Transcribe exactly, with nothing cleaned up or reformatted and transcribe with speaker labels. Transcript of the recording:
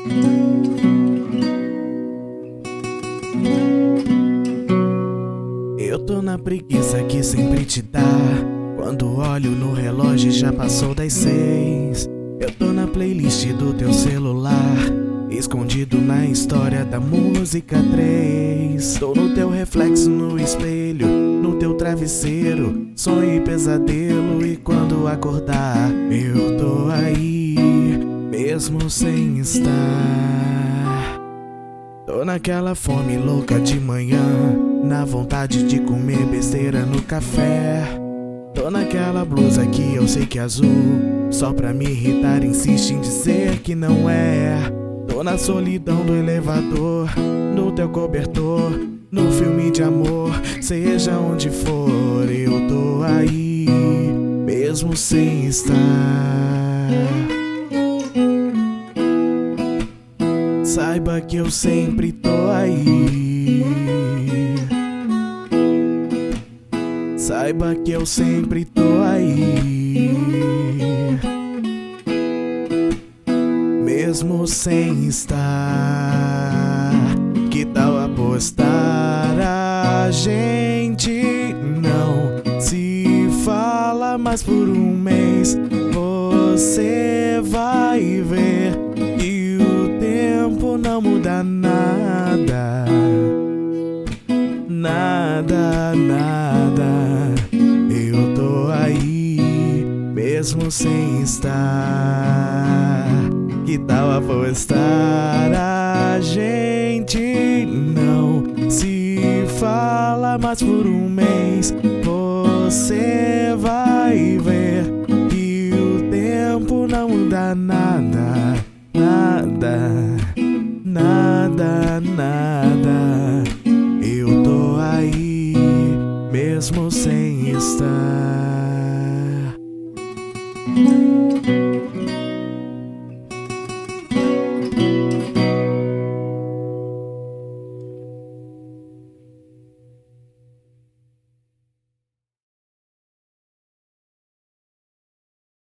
Speaker 1: Eu tô na preguiça que sempre te dá. Quando olho no relógio já passou das seis. Eu tô na playlist do teu celular, escondido na história da música três. Tô no teu reflexo no espelho, no teu travesseiro, sonho e pesadelo. E quando acordar, eu tô aí, mesmo sem estar. Tô naquela fome louca de manhã, na vontade de comer besteira no café. Tô naquela blusa que eu sei que é azul, só pra me irritar insiste em dizer que não é. Tô na solidão do elevador, no teu cobertor, no filme de amor, seja onde for, eu tô aí, mesmo sem estar. Saiba que eu sempre tô aí. Saiba que eu sempre tô aí, mesmo sem estar. Que tal apostar? A gente não se fala mais por um mês. Você vai ver que o tempo não muda nada. Nada, nada. Eu tô aí, mesmo sem estar. Que tal apostar? A gente não se fala mais por um mês. Você vai ver que o tempo não muda nada. Nada, nada, nada. Eu tô aí, mesmo sem estar.